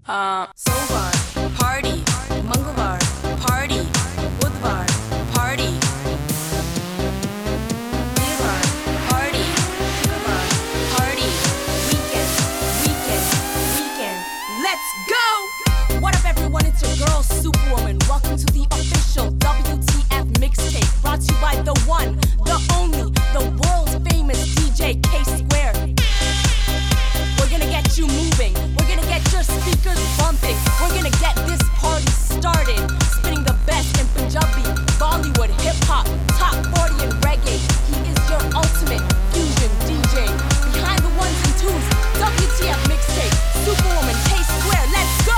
सोमवार party, मंगलवार party, बुधवार party, वीरवार party, शुक्रवार party, weekend. Let's go! What up, everyone? It's your girl Superwoman. Welcome to the official WTF mixtape, brought to you by the one, the only, the world's famous DJ K-Square. We're gonna get you moving. We're gonna get your speakers bumping. We're gonna get this party started. Spinning the best in Punjabi, Bollywood, hip-hop, top 40 and reggae. He is your ultimate fusion DJ. Behind the ones and twos, WTF mixtape, Superwoman, K-Square. Let's go!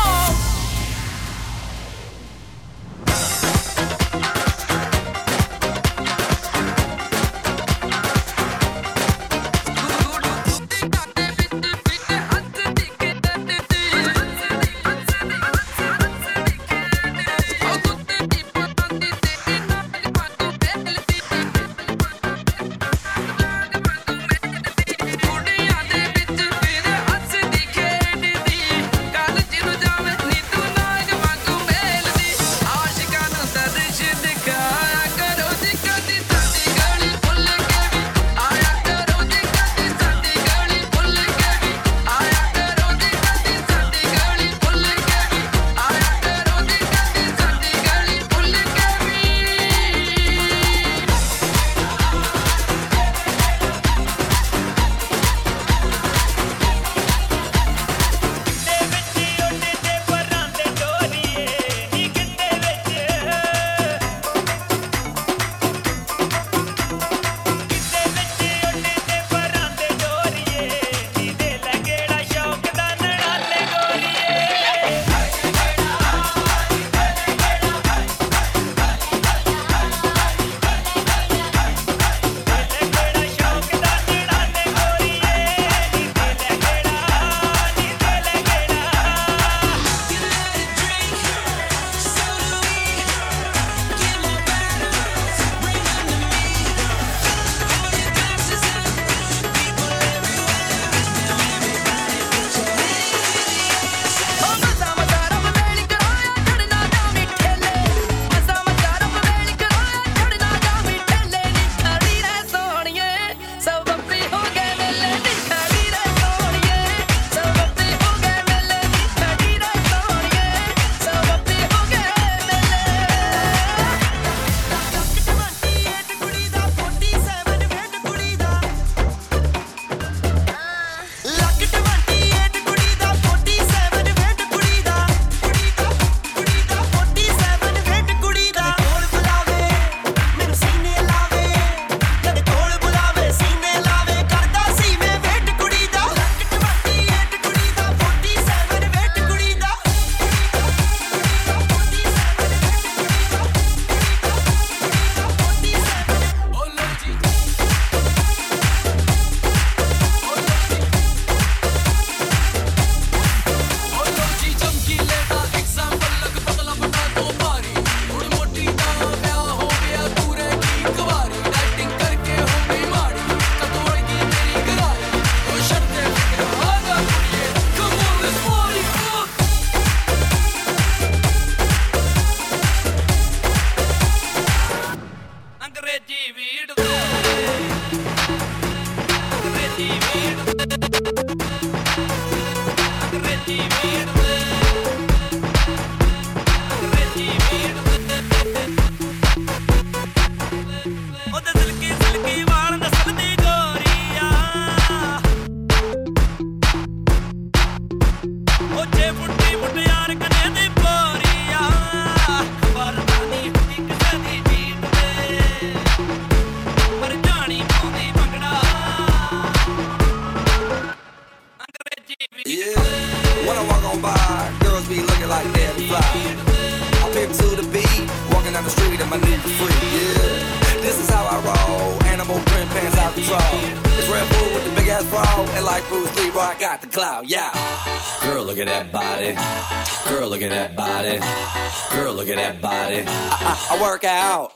I work out.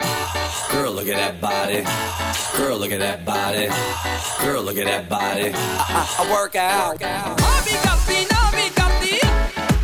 Girl, look at that body. Girl, look at that body. Girl, look at that body. I work out.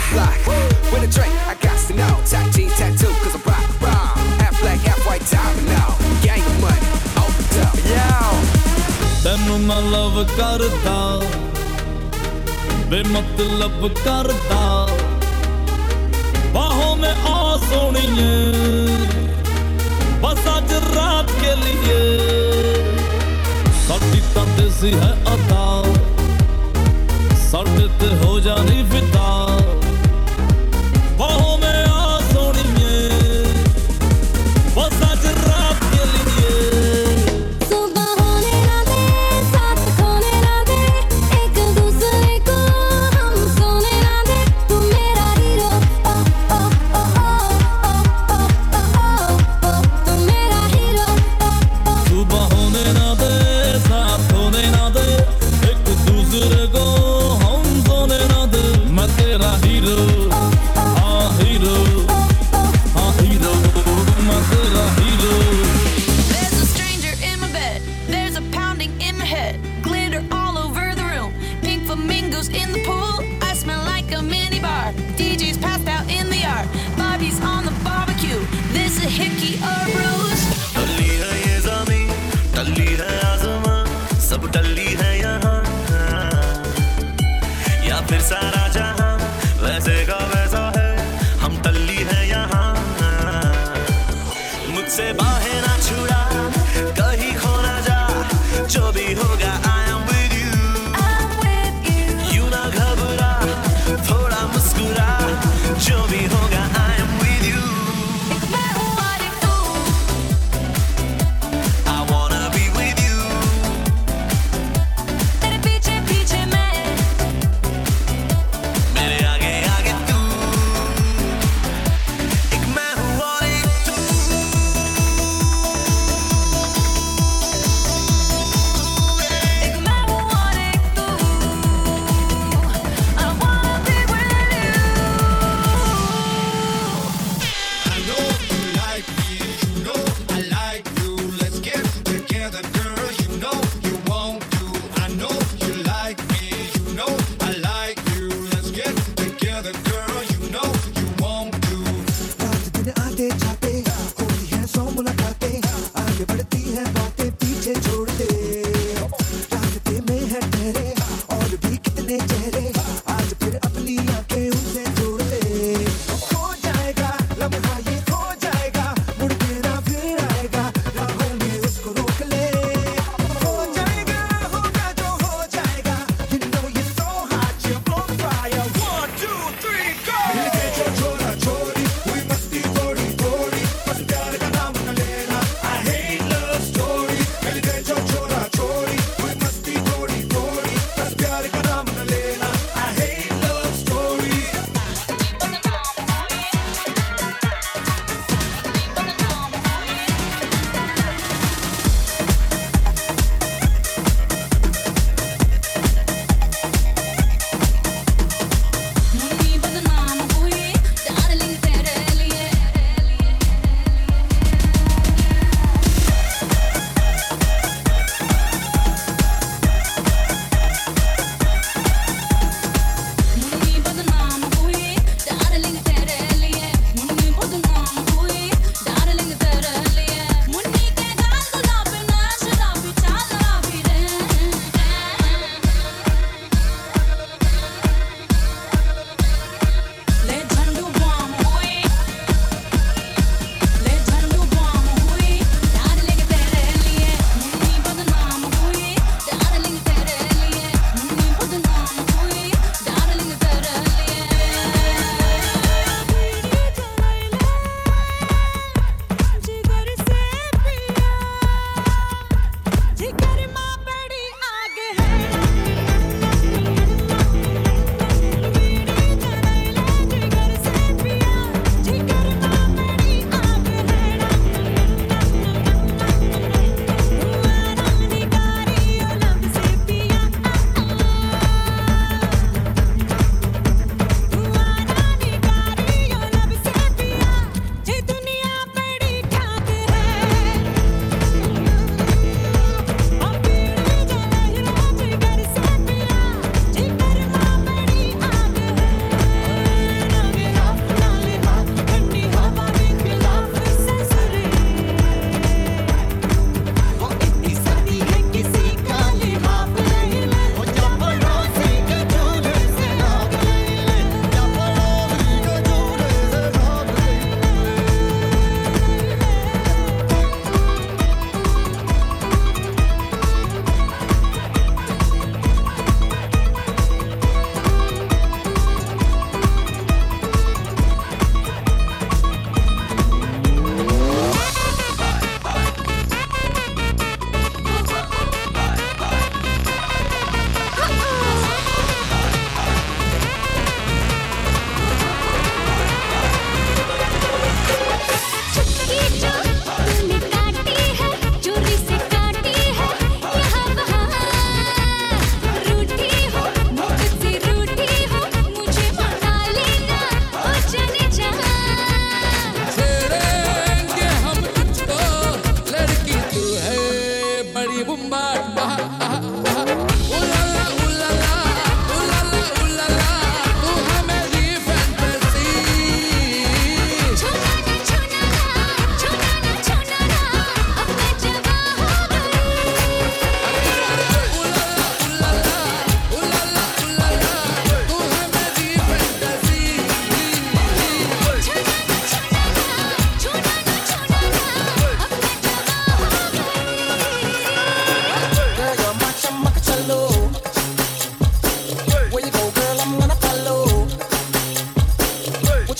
the block. With a drink, I got to know. Tattoo, tattoo, cause I'm rock, rock. Half black, half white, diamond now. Gang of money, opened up, yo. ਤੈਨੂੰ ਮੈਂ ਲਵ ਕਰਦਾ ਬੇਮਤਲਬ ਕਰਦਾ बाहों में आ सोनिए बस आज रात के लिए साड़ी ताते सी है अदा साड़े ते हो जानी फिदा बाहों में आ सोनिए बस आज रात के लिए सुबह होने ना दे साथ खोने ना दे एक दूसरे को हम सोने ना दे तू मेरा हीरो सुबह होने ना दे साथ होने ना दे एक दूसरे को हम सोने ना दे मैं तेरा हीरो हाँ हीरो मैं तेरा hero There's a stranger in my bed. There's a pounding in my head. Glitter all over the room. Pink flamingos in the pool. I smell like a minibar. DJ's passed out in the yard. Bobby's on the barbecue. This a hickey or bruise. टल्ली है ये ज़मीं, टल्ली है आसमां, सब टल्ली है यहाँ या फिर सारा जहां वैसे का वैसा है हम टल्ली है यहाँ मुझसे बाहें ना छुड़ा कहीं खो ना जा जो भी होगा I am with you यूं ना घबरा थोड़ा मुस्कुरा जो भी होगा I am with you I wanna be with you तेरे पीछे पीछे मैं मेरे आगे आगे तू एक मैं हूँ और एक तू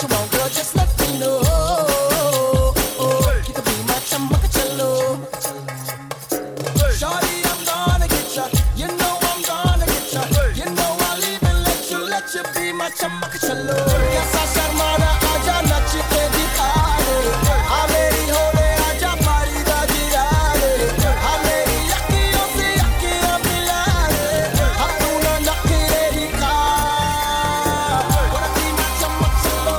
you want, girl, just let me know. You can be my chamaka chalo. Shawty, I'm gonna get ya. You know I'm gonna get ya. You know I'll even let you be my chamaka chalo. Kaisa sharmana aaja nach ke dikha de. Aa meri hole aaja mari da gira de. Aa meri akhiyon se akhiyan mila de. Aa tu na nakhre dikha. Wanna be my chamaka chalo.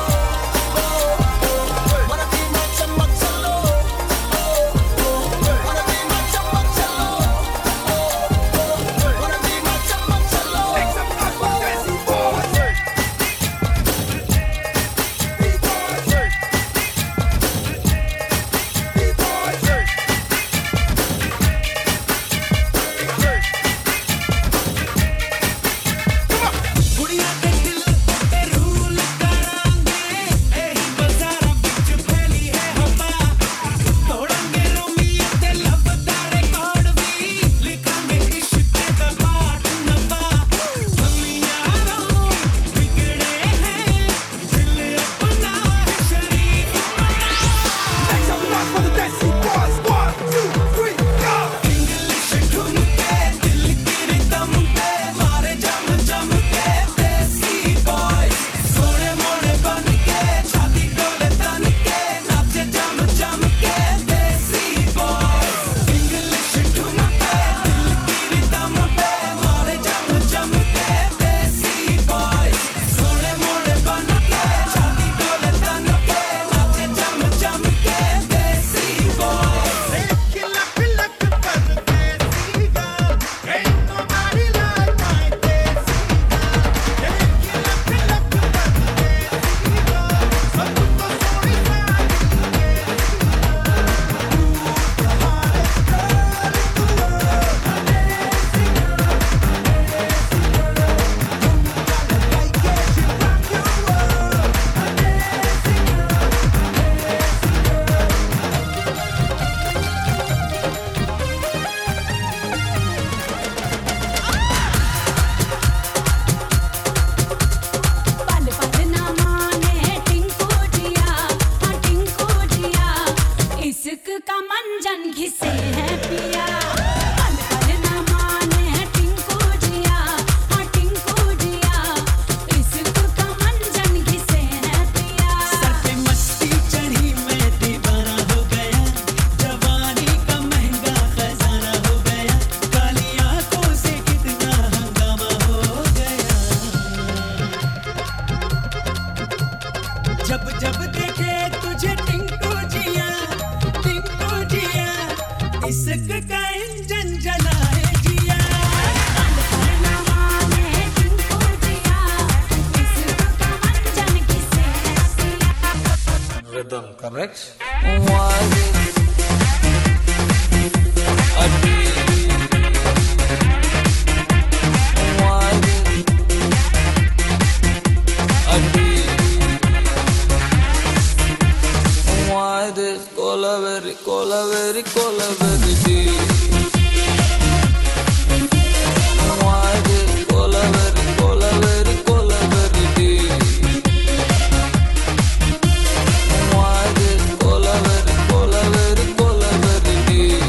Wanna be my chamaka chalo. Wanna be my chamaka chalo. Wanna be my chamaka chalo. Make some noise for Desi boys. गुड़िया के दिल पे rule करांगे एही बाजारां विच फैली है हवा तोड़ांगे Romeo ते लभदा रिकॉर्ड भी लिखांगे इश्क दा पाठ नवा दुनिया रो बिगड़े हैं दिल अपना है शरीफ Make some noise for the Desi boys. 1, 2, 3, go! English ढूंढते दिल की रिदम पे मारे जम जम के देसी बॉयज सोने मोने बन के छाती डोले तन के नाचे जम जम के देसी बॉयज इंग्लिश ढूंढते दिल की रिदम पे मारे जम जम के देसी बॉयज सोने मोने बन के छाती डोले तन के नाचे जम जम के देसी बॉयज Killa killa पर देसी girl, ain't nobody like my देसी girl. Killa killa पर देसी girl, सब तो सोनी पल पल ना माने टिंकू जिया, हाँ टिंकू जिया, इश्क का मंजन घिसे है पिया। पल पल ना माने टिंकू जिया, हाँ टिंकू जिया, इश्क का मंजन घिसे है पिया। सर पे मस्ती चढ़ी मैं दीवाना हो गया जवानी का महंगा खजाना हो गया काली आंखों से कितना हंगामा हो गया जब जब देखे तुझे टिंकू जिया इश्क का इंजन जलाए जिया पल पल ना माने टिंकू जिया, इश्क का मंजन घिसे है पिया। Rhythm, correct? Why this colaveri, colaveri, colaveri deep? Why this colaveri, colaveri, colaveri deep? Why this colaveri, colaveri, colaveri deep?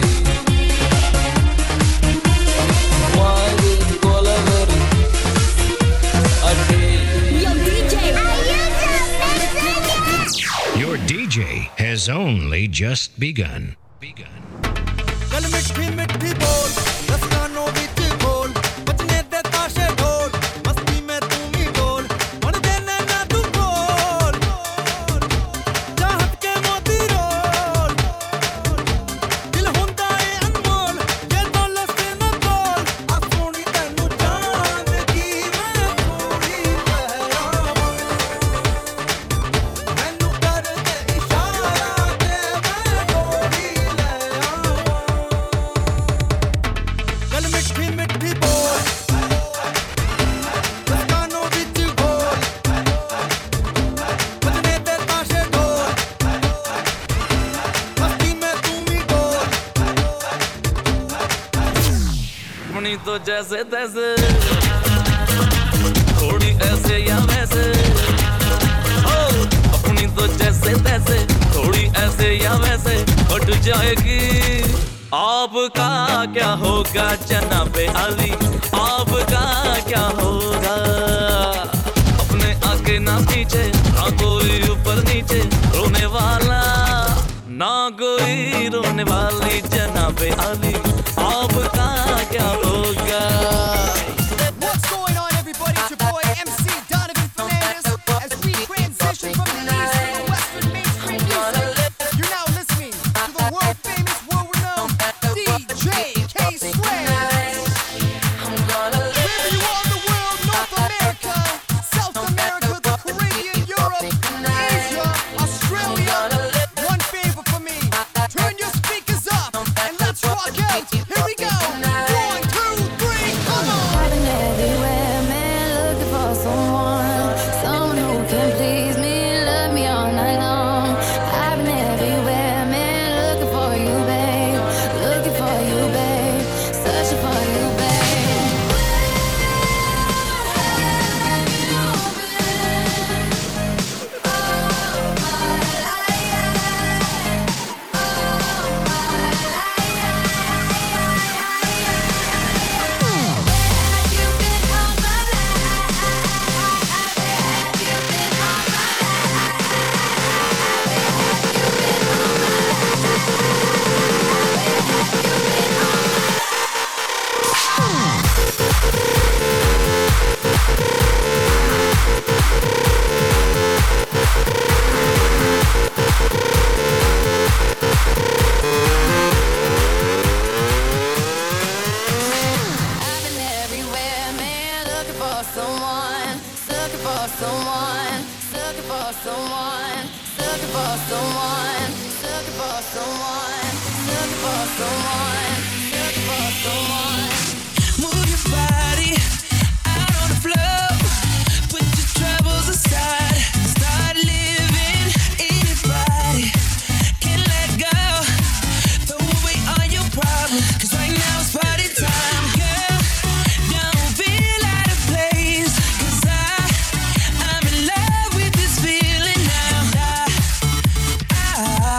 Why this colaveri a deep? Yo DJ, Your DJ has only just begun. कल मिठी मिठी बोल दस गानों विच बोल बजने दे ताशे ढोल मस्ती में तू ही बोल बन देने ना तू बोल चाहत के मोती रोल दिल हुंदा है अनमोल ये दौलत से न बोल आ सोनी तैनू जान की मैं थोड़ी पहरावां मैनू कर दे इशारा ते मैं डोरी ले आवां कल मिठी मिठी बोल दस गानों विच बोल बजने दे ताशे ढोल मस्ती में तू ही डोल अपनी तो जैसे तैसे थोड़ी ऐसे या वैसे ओ लौट जाएगी। आपका क्या होगा जनाबे अली, आपका क्या होगा? अपने आगे ना पीछे, ना कोई ऊपर नीचे, रोने वाला ना कोई रोने वाली जनाबे अली, आपका क्या होगा? What's going on, everybody? It's your boy MC Donovan Fernandez as we transition from the east to the western mainstream music. You're now listening to the world famous, world renowned DJ K Swear. Wherever you are in the world, North America, South America, the Caribbean, Europe, Asia, Australia, one favor for me. Turn your speakers up and let's rock out. Here we go. 1, 2, 3, come on. I've been everywhere, man, looking for someone who can please me, love me all night long. I've been everywhere, man, looking for you, babe, searching for you, babe. I've been everywhere, man, looking for someone, looking for someone, looking for someone, looking for someone, looking for someone, looking for someone, looking for someone. Move your body out on the floor. Put your troubles aside. Start living in your body. Can't let go. Throw away all your problems. 'Cause right now it's party time. Girl, don't feel out of place. 'Cause I'm in love with this feeling now. I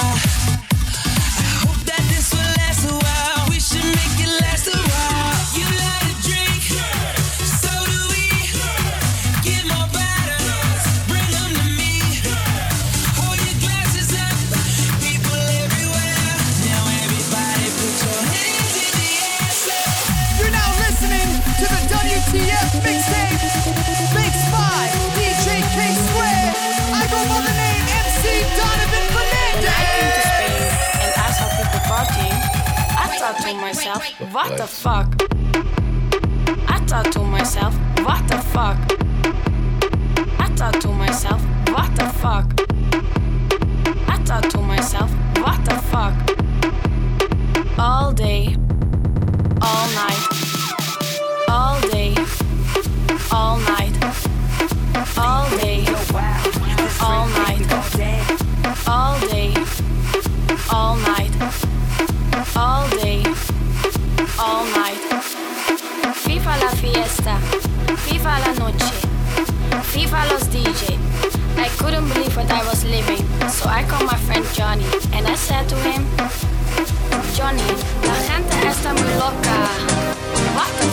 hope that this will last a while. We should make it last a while. You like to drink, so do we. Get more bottles, bring them to me. Hold your glasses up, people everywhere. Now everybody put your hands in the air. You're now listening to the WTF mixtape, Mix 5, DJ K Swear. I go by the name MC Donovan Fernandez. I came to Spain and I saw people partying. I thought to myself, what the fuck? I thought to myself, what the fuck? I thought to myself, what the fuck? I thought to myself, what the fuck? All day, all night, all day, all night, all day, all night, all day, all night, all day, all night. Viva la fiesta, viva la noche, viva los DJ. I couldn't believe what I was living, so I called my friend Johnny and I said to him, Johnny, la gente está muy loca. What the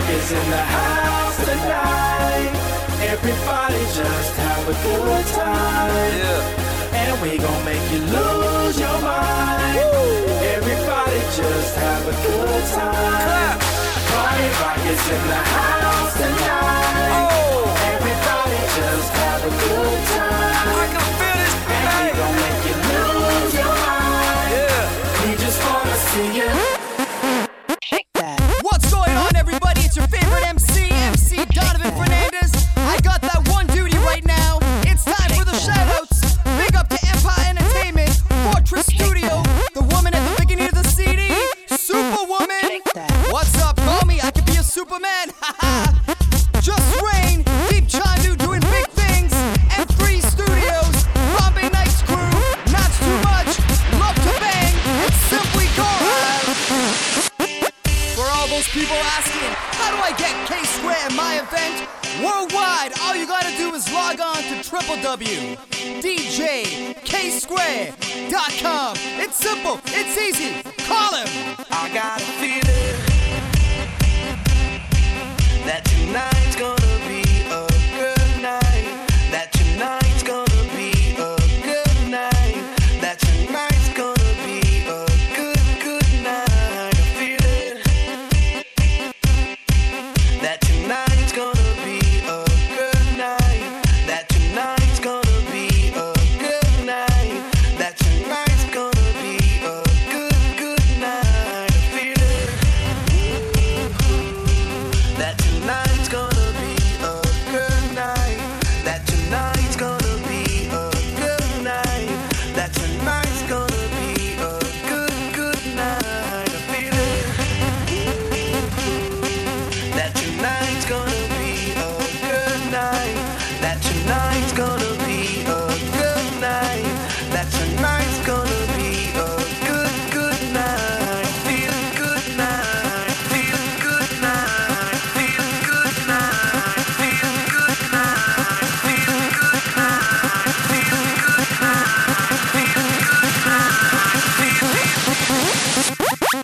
is in the house tonight. Everybody just have a good time. And we gon' make you lose your mind. Everybody just have a good time. Party rock is in the house tonight. Everybody just have a good time. I can feel this tonight. And we gon' make you lose your mind. We just wanna see you. What's going on, everybody? It's your favorite MC Donovan Fernandez. I got that one duty right now. It's time for the shoutouts. Big up to Empire Entertainment, Fortress Studio, the woman at the beginning of the CD, Superwoman. What's up? Call me. I could be a Superman. Just Rain, Deep Chandu doing big things, M3 Studios, Bombay Nights Crew, Not Too Much, Love to Bang, and Simply Gora. For all those people asking, how do I get K-Square in my event? Worldwide, all you gotta do is log on to www.djksquare.com. It's simple, it's easy, call him. I got a feeling that tonight's gonna be a good night. That tonight's gonna be a good night. That tonight's gonna be a good night. I feel it. That tonight's gonna be a good night. That tonight's gonna be a good night. That tonight's gonna be a good night. I feel it. That tonight's gonna be a good night. That tonight's gonna be a good night. That tonight's gonna be a good night. I feel it. That tonight's gonna be a good night. That tonight's gonna be a good night. That tonight's gonna be a good night. Feel good night. Feel good night. Feel good night. Feel good night. Feel good night. Feel good night. Feel good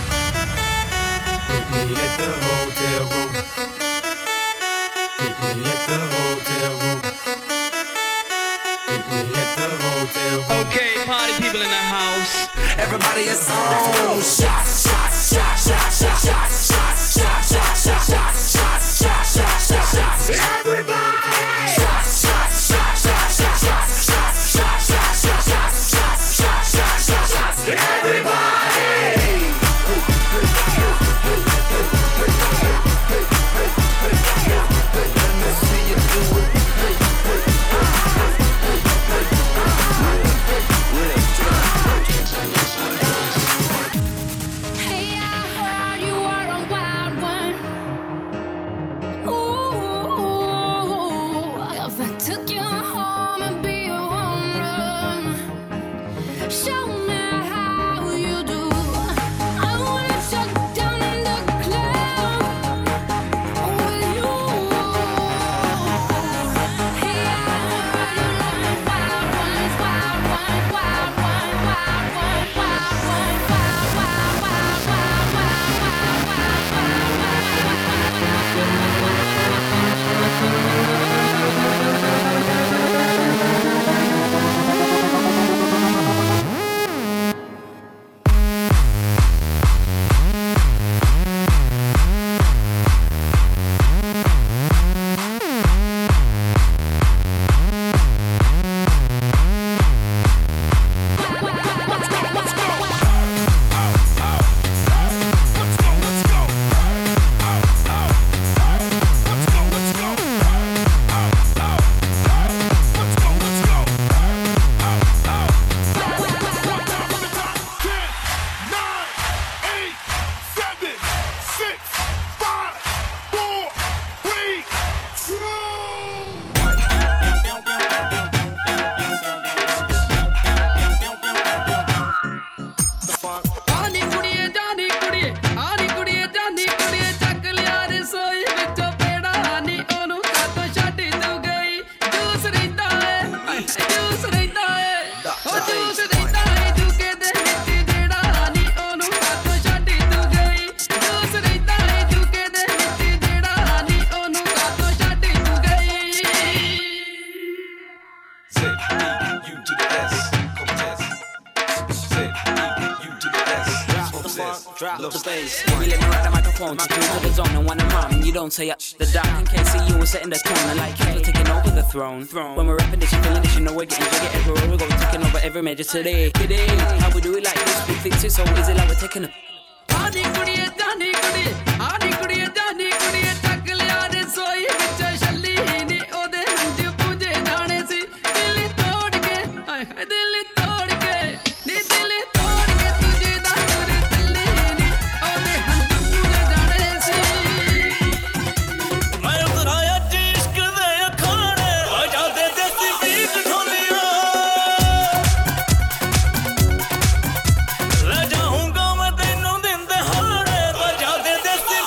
Meet me at the hotel room. Meet me at the hotel room. Meet me at the hotel room. Okay, party people in the house. Everybody is on. Shots, shots, shots, shots, shots, shots, shots, shots, shots, shots, shots, shots, shots, shots, shots, shots. Everybody. Shots, shots, shots, shots, shots, shots, shots, shots, shots, shots, shots, shots, shots, shots, shots. Everybody. Hey, I heard you are a wild one. Ooh, if I took you home and be a home run, show me how you do. I wanna shut down in the club with you. Hey, I heard you like wild ones, wild one, wild one, wild one, wild one, wild, wild, wild, wild, wild, wild, wild, wild, wild. drop the bass. Baby, let me ride the microphone, take you to the zone and wanna rhyme, and you don't say the doc in case see you and setting the tone. And like we're taking over the throne. When we're rapping this, you feeling this, you know we're getting jiggy everywhere we go. We're taking over every major today. How we do it like this, we fix it so easy like we're taking a. Aani kudiye, dani kudiye, aani kudiye, dani kudiye, tak liya ne soyi bicha shalli ni ode hanju puje jaane si dil tod ke, ay dil tod ke, ni dil tod ke tujhe daane talli ni ode hanju puje jaane si. मैं उतराया इश्क दे अखाने बजा दे देसी beat ढोलिया ले जाऊंगा मैं तेनों दिन दहाड़े बजा दे देसी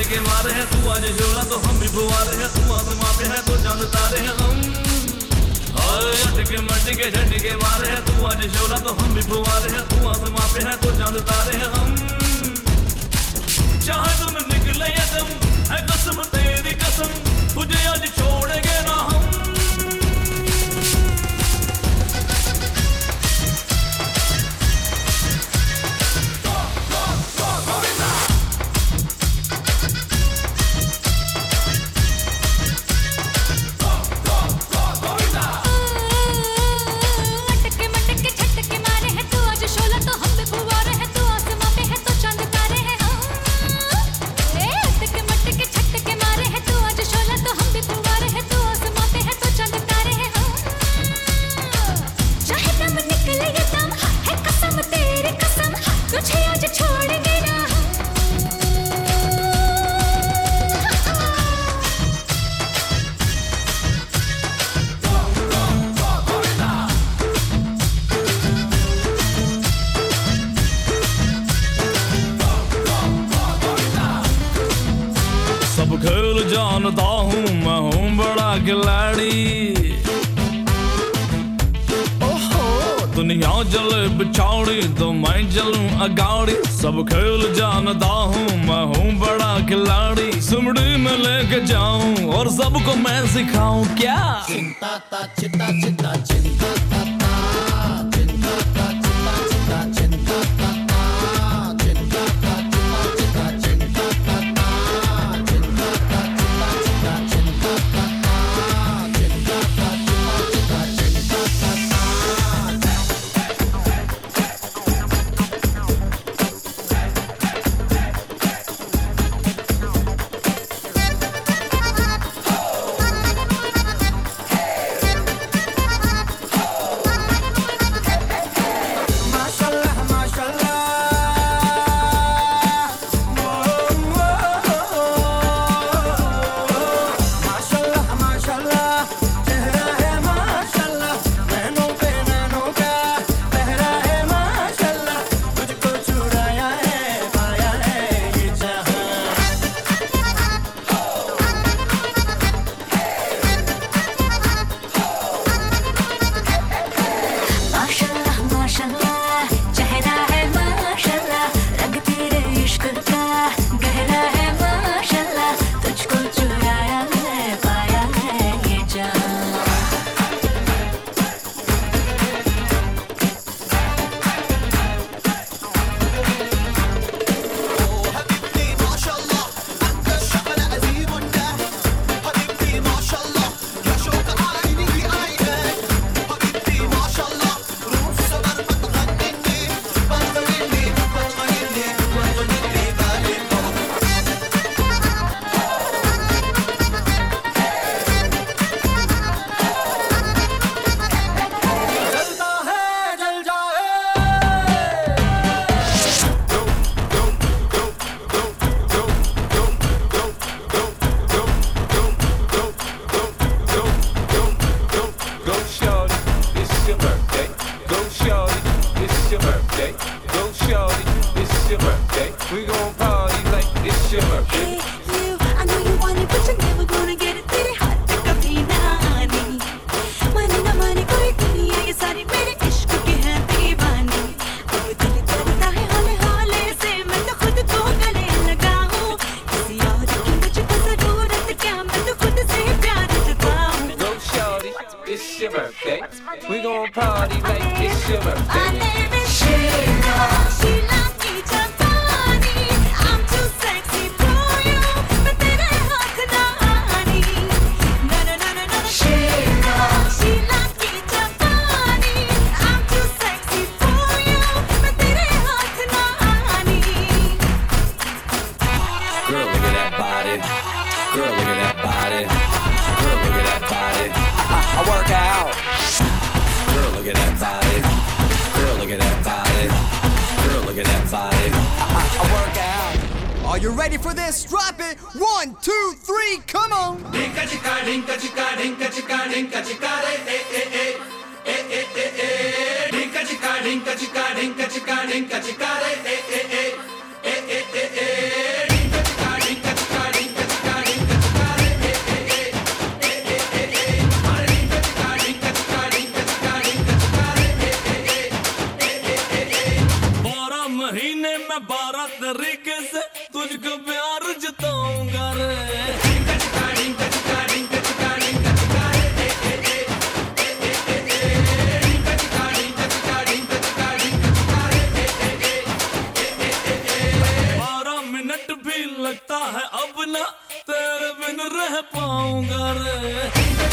झटके मारे हैं तू आज झोला तो हम भी बुआरे हैं तू आसमां पे है तो चांद तारे हैं हम अटके मटके झटके मारे हैं तू आज झोला तो हम भी बुआरे हैं तू आसमां पे है तो चांद तारे हैं हम चाहे तुम निकले या तुम है कसम तेरी कसम तुझे आज छोड़ेंगे ना हम खेल जानता हूँ मैं हूँ बड़ा खिलाड़ी ओहो दुनिया चले बिछाड़ी तो मैं चलूं अगाड़ी सब खेल जानता हूँ मैं हूँ बड़ा खिलाड़ी सुमड़ी में लेके जाऊं और सबको मैं सिखाऊं क्या चिंता ता चिंता चिंता चिंता Are you ready for this? Drop it! 1, 2, 3, come on! Dinka chika dinka chika dinka chika dinka chika re dinka chika dinka chika dinka chika dinka chika re dinka chika dinka chika मैं 12 तरीके से तुझको प्यार जताऊंगा रे। लगता है अब ना तेरे बिन रह पाऊंगा रे।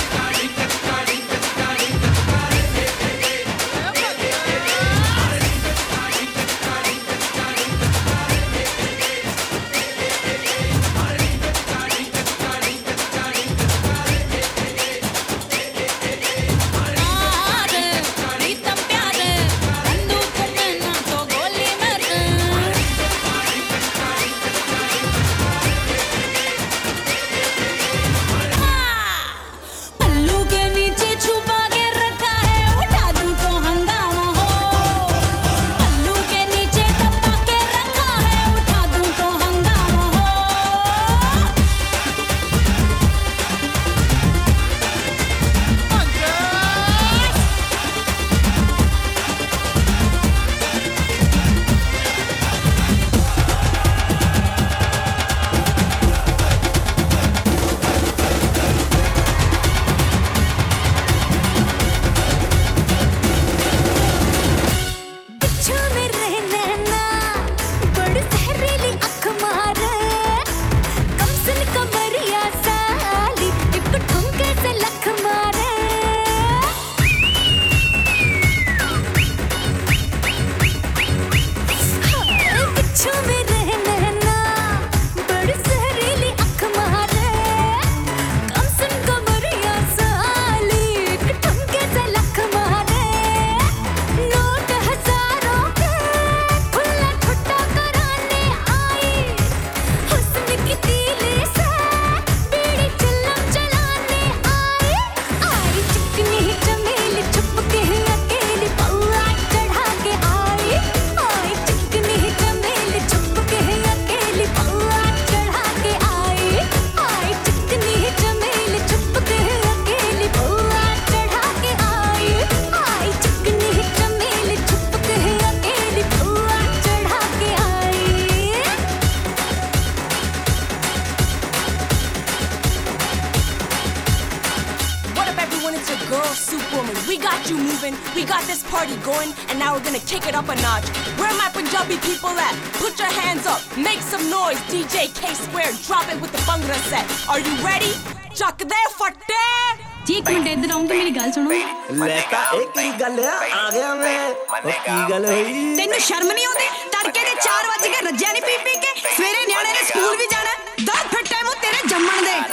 We got this party going, and now we're gonna kick it up a notch. Where my Punjabi people at? Put your hands up, make some noise. DJ K Square, drop it with the Bhangra set. Are you ready? Chuck de fatte. जी एक minute इधर आऊंगी, मेरी गल सुनो। लेता एक ही गल आ गया मैं। की गल होई? तेनू शर्म नहीं आउंदी? तड़के दे 4 बज के रज्जिया नहीं पी के सवेरे न्याणे ने स्कूल भी जाना। 10 फट्टे मु तेरे जम्मण दे।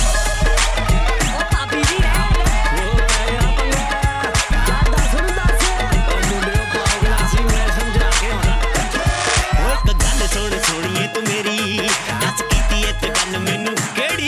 सोनिए तू मेरी दस कीती है ते गल मैनू केड़ी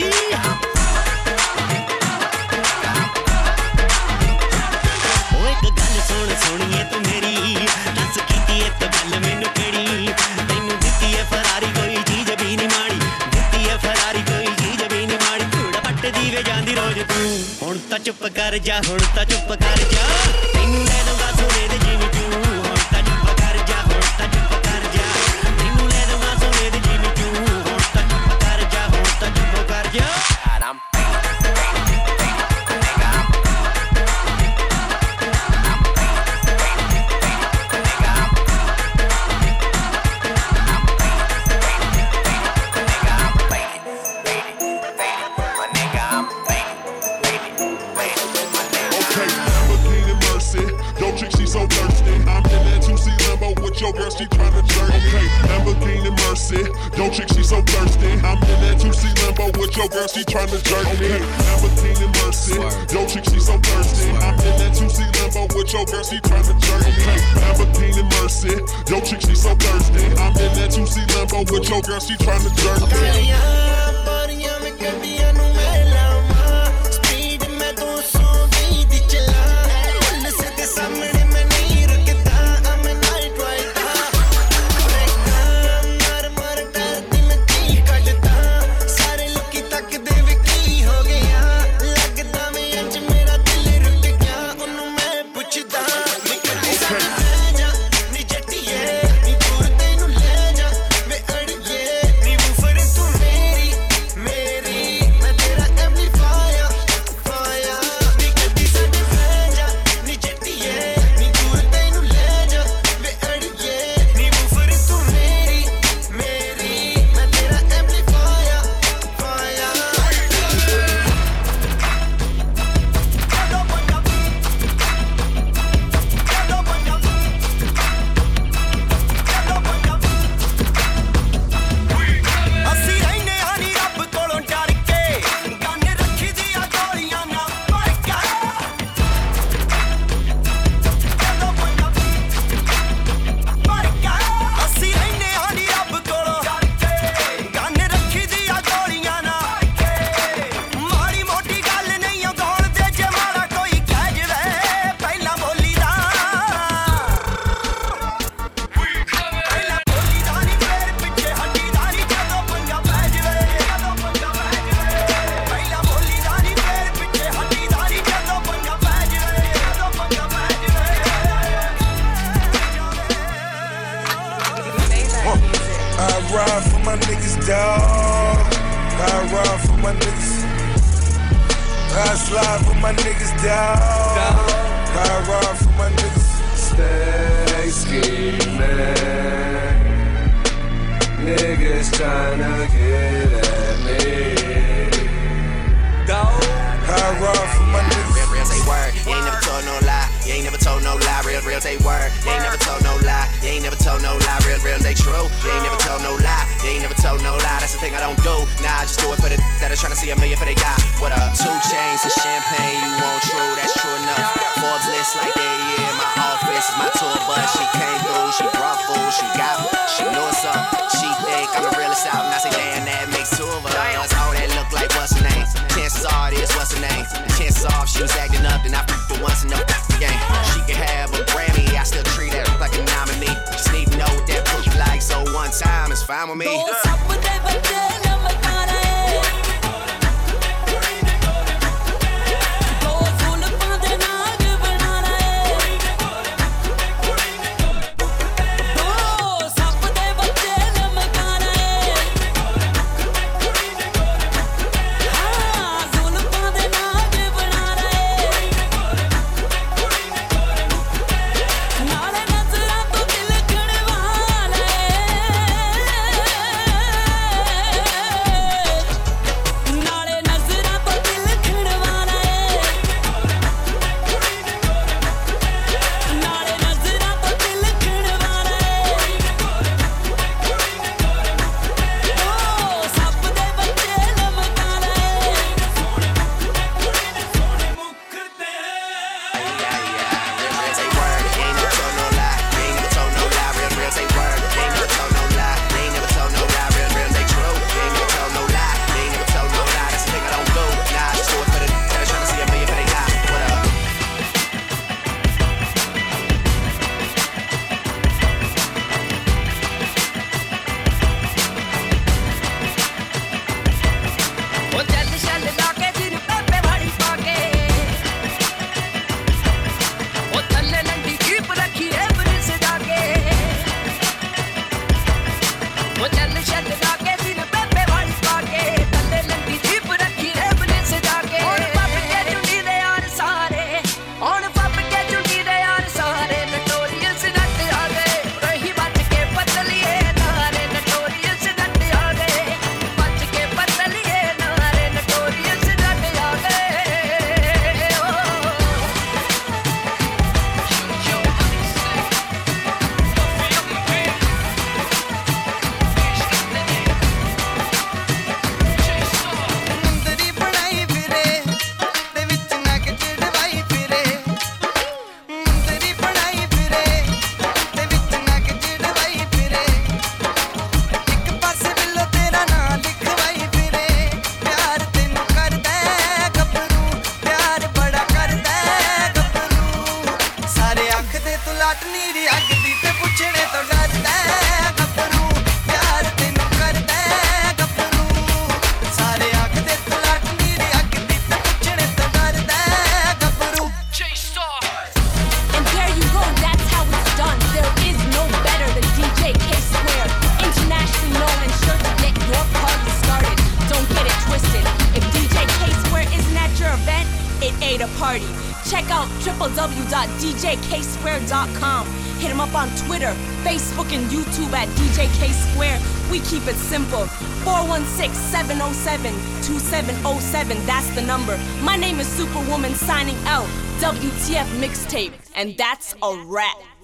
ओ एक गल सोनिए तू मेरी दस कीती है ते गल मैनू केड़ी तैनू दित्ती है फरारी कोई चीज भी नहीं माड़ी दित्ती है फरारी कोई चीज भी नहीं माड़ी धूड़ा पट्ट दी वे जांदी रोज तू हुण तां चुप कर जा हुण तां चुप कर जा तैनू ले दूंगा सोने दे जिमी तू हुण तां चुप कर जा हुण तां चुप कर जा तैनू ले दूंगा सोने दे जिमी तू हुण तां चुप कर जा हुण तां चुप कर जा So thirsty, I'm in that 2C Lambo with your girl, she tryna jerk me. Okay, Lamborghini Mercy, yo chick, she so thirsty. I'm in that 2C Lambo with your girl, she tryna jerk me. Okay, Lamborghini Mercy, yo chick, she so thirsty. I'm in that 2C Lambo with your girl, she tryna jerk me. Okay, Lamborghini Mercy, yo chick, she so thirsty. I'm in that 2C Lambo with your girl, she tryna jerk me. जा dog. I ride for my niggas. I slide for my niggas, dog. I ride for my niggas. Stay scheming. Niggas tryna get at me. Dog. I ride for my niggas. Real say word, you ain't never told no lie. You ain't never told no lie. Real say word, you ain't never told no lie. You ain't never told no lie. Real say true. You ain't never told no lie. You ain't never told no lie. That's the thing I don't do. Nah, I just do it for the that are tryna see a million for they got. What up? 2 chains and champagne, you want true? That's true enough. Forbes list like yeah, my office is my tour bus. She came through, she brought food, she got, she knew what's up. She think I'm the realest out, and I say damn, that makes 2 of us. All that look like what's her name? Chances are it is what's her name? And chances are if she was acting up, then I f***ed her once in the game. She can have a Grammy, I still treat her like a nominee. Just need to know what that pussy like, so one time is fine with me. Party. Check out www.djksquare.com. Hit him up on Twitter, Facebook, and YouTube at DJ K Square. We keep it simple. 416-707-2707. That's the number. My name is Superwoman signing out. WTF Mixtape. And that's a wrap.